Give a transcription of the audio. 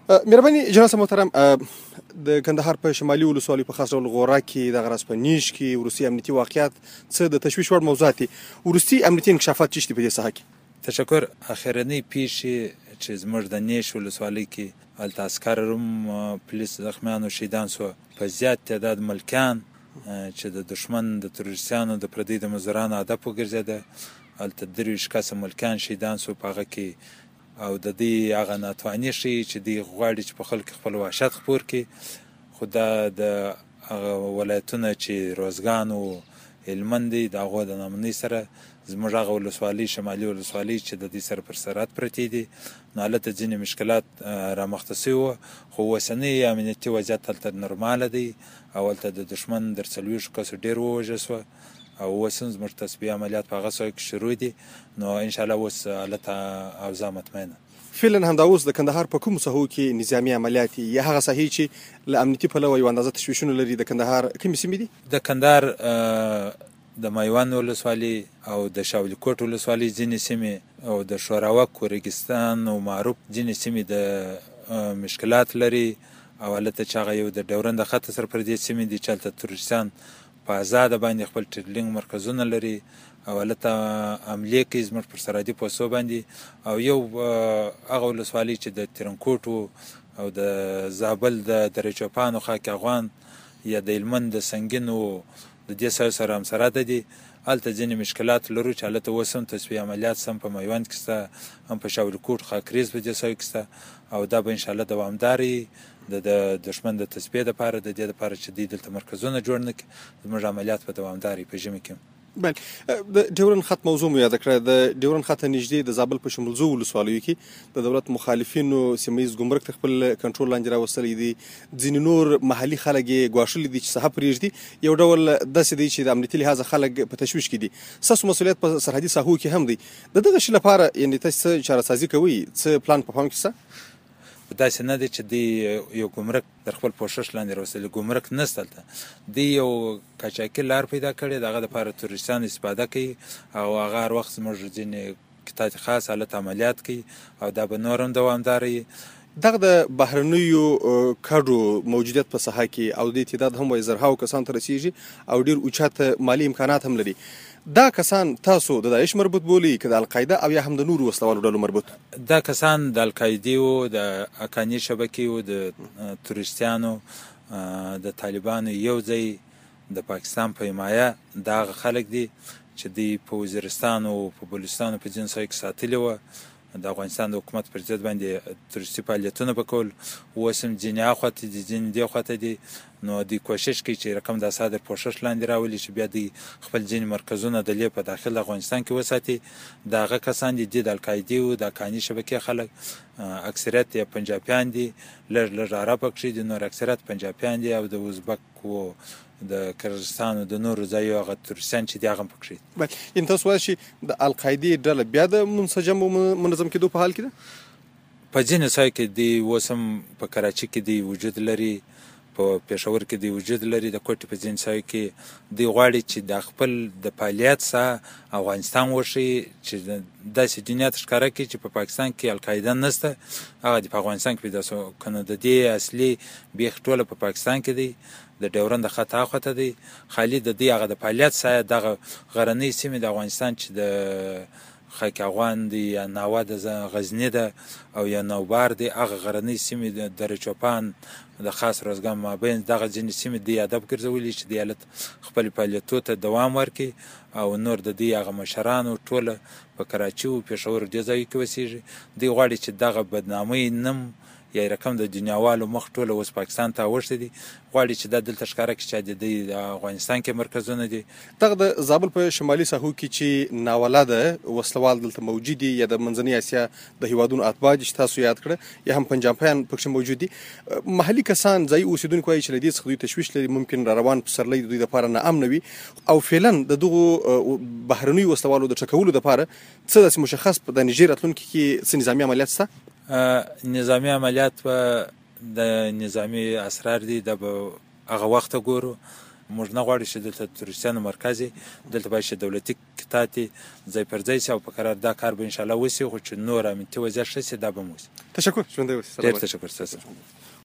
مهرباني جناب صاحب محترم، د کندهار په شمالي ولسوالیو په خاص ډول غورک کې دغه راز په نیش کې وروستي امنیتي واقعیات څه د تشویش وړ موضوعات دي. وروستي امنیتي انکشافات څه دي په دې ساحه کې؟ تشکر. اخرنۍ پیښې چې زموږ د نیش ولسوالۍ کې هلته عسکر روم پولیس زخمیان او شهیدان سوه، په زیات تعداد ملکیان چې د دښمن د تروریستانو د پردیو د مزدورانو هدف وګرځېده، هلته 23 کسه ملکیان شهیدان سوه په هغه کې، او د دې هغه ناتواني ښیي چې دوی غواړي چې په خلکو خپل وحشت خپور کړي. خو دا د هغه ولایتونه چې روزګان او هلمند دي د هغو د نامنۍ سره زموږ هغه ولسوالۍ شمالي ولسوالۍ چې د دې سره پر سرحد پرتې دي، نو هلته ځینې مشکلات رامخته سوي وه. خو اوسنی امنیتي وضعیت هلته نورماله دی او هلته د دښمن در 40 کسو ډېر ووژل سوه، او اوس هم زموږ تصفیې عملیات په هغه سویو کې شروع دي. نو انشاءالله اوس حالت اوضاع مطمئنه. فعلا همدا اوس د کندهار په کومو ساحو کې نظامي عملیات یا هغه ساحې چې له امنیتي پلوه یو اندازه تشویشونه لري د کندهار کومې سیمې دي؟ د کندهار د میوند ولسوالۍ او د شاولی کوټ ولسوالۍ ځینې سیمې او د شوراوک و ریګستان او معروف ځینې سیمې د مشکلات لري، او هلته چې هغه یو د ډیورند د خط سره پر دې سیمې دي چې هلته تروریستان په آزاده باندې خپل ټریډلینګ مرکزونه لري او هلته حملې کوي زموږ پر سرحدي پوستو باندې. او یو هغه ولسوالۍ چې د ترنکوټ او د زابل د درې چوپان او خاک افغان یا د هلمند د سنګین او د دې سایو سره همسرحده دي، هلته ځینې مشکلات لرو چې هلته اوس هم تصفیې عملیات هم په میوند کې شته، هم په شاولی کوټ خاکریز په دې سایو کې شته، او دا به انشاءالله دوامدار وي د دښمن د تصفیې دپاره، د دې دپاره چې دوی دلته مرکزونه جوړ نه کړي. زموږ عملیات به دوامدار وي په ژمي کې. بله، د ډیورند خط موضوع مو یاده کړه. د ډیورند خط نږدې د زابل په شمولزو ولسوالیو کې د دولت مخالفینو سیمه ییز ګمرک ته خپل کنټرول لاندې راوستلی دي، ځینې نور محلي خلک یې ګواښلي دي چې ساحه پرېږدي. یو ډول داسې دی چې د امنیتي لحاظه خلک په تشویش کې دي. ستاسو مسؤلیت په سرحدي ساحو کې هم دی. د دغه شي لپاره یعنې تاسو څه چارهسازي کوئ؟ څه پلان په پام کې شته؟ داسې نه دی چې دوی یو ګمرک در خپل پوښښ لاندې راوستلی، ګمرک نشته هلته. دوی یو قاچاقي لار پیدا کړې، د هغه دپاره تروریستان استفاده کوي، او هغه هر وخت زموږ ځینې قطاعت خاص حالت عملیات کوي، او دا به نور هم دوامداره وي. دغه د بهرنیو کډو موجودیت په ساحه کې او د تعداد هم وایي زرهاو کسان ته رسیږي او ډېر اوچت مالي امکانات هم لري. دا کسان تاسو د داعش مربوط بولي که د القاعده او یا هم د نورو وسلوالو ډلو مربوط؟ دا کسان د القاعدې و، د اکاني شبکې و، د تروریستانو، د طالبانو یو ځای د پاکستان په حمایه دا هغه خلک دي چې دوی په وزیرستان او په بلوچستان په ځینو ځایو کې ساتلي وه، د افغانستان د حکومت پر ضد باندې تروریستي فعالیتونه به کول. اوس هم ځینې هاخواته دي، ځینې دې خواته دي. نو دوی کوشش کوي چې رقم د اساد پوښښ لاندې راولي چې بیا دوی خپل ځینې مرکزونه د لې په داخل افغانستان کې وساتي. د هغه کسان دي د القاعدې او د اکاني شبکې خلک، اکثریت یې پنجابیان دي، لږ لږ عرب پکښې دي، نور اکثریت پنجابیان دي، او د ازبک و د کرغستان او د نورو ځایو هغه تروریستان چې دي هغه هم پکښې دي. یعنې تاسو وایئ چې د القاعدې ډله بیا د منسجم او منظم کېدو په حال کې ده؟ په ځینو ځایو کې دوی اوس هم په کراچي کې دوی وجود لري، په پېښور کې دوی وجود لري، د کوټې په ځینو ځایو کې دوی غواړي چې د خپل د فعالیت ساحه افغانستان وښیي، چې داسې دنیا ته ښکاره کړي چې په پاکستان کې القاعده نشته، هغه د په افغانستان کې پیدا شو. که نو د دې اصلي بیخ ټوله په پاکستان کې دی، د ډیورند د خط هاخواته دی، خالي د دې هغه د فعالیت ساحه دغه غرنۍ سیمې د افغانستان چې د خاک افغان دی یا ناوه د غزني ده او یا نوبار دی، هغه غرنۍ سیمې د درې چوپان د خاص روزګان مابین دغه ځینې سیمې دوی هدف ګرځولي چې د حالت خپل فعالیتو ته دوام ورکړي، او نور د دوی هغه مشرانو ټوله په کراچي او پېښور دې ځایو کې اوسېږي. دوی غواړي چې دغه بدنامۍ نم یا رقم د دنیاوالو مخ ټوله اوس پاکستان ته اوښتي دي، غواړي چې دا دلته ښکاره کړي چې د دوی د افغانستان کې مرکزونه دي. دغه د زابل په شمالي ساحو کې چې ناولده وسلوال دلته موجود دي، یا د منځنۍ اسیا د هیوادونو اتباع دي چې تاسو یاد کړه، یا هم پنجابیان پکښې موجود دي، محلي کسان ځایي اوسېدونکي وایي چې له دې څخه دوی تشویش لري، ممکن را روان پسرلی د دوی دپاره ناامنه وي، او فعلا د دغو بهرنیو وسلوالو د ټکولو دپاره څه داسې مشخص په د نږدې راتلونکي کې څه نظامي عملیات شته؟ نظامي عملیات به د نظامي اسرار دي، دا به هغه وخته ګورو. موږ نه غواړو چې دلته تروریستانو مرکز وي، دلته باید چې دولتي تحقیقاتي ځای پر ځای شي او په قرار دا کار به انشاءالله وشي، خو چې نور امنیتي وضعیت ښه شي دا به هم وشي. تشکر، ژوندی اوسئ. ډېر تشکر ستاسو.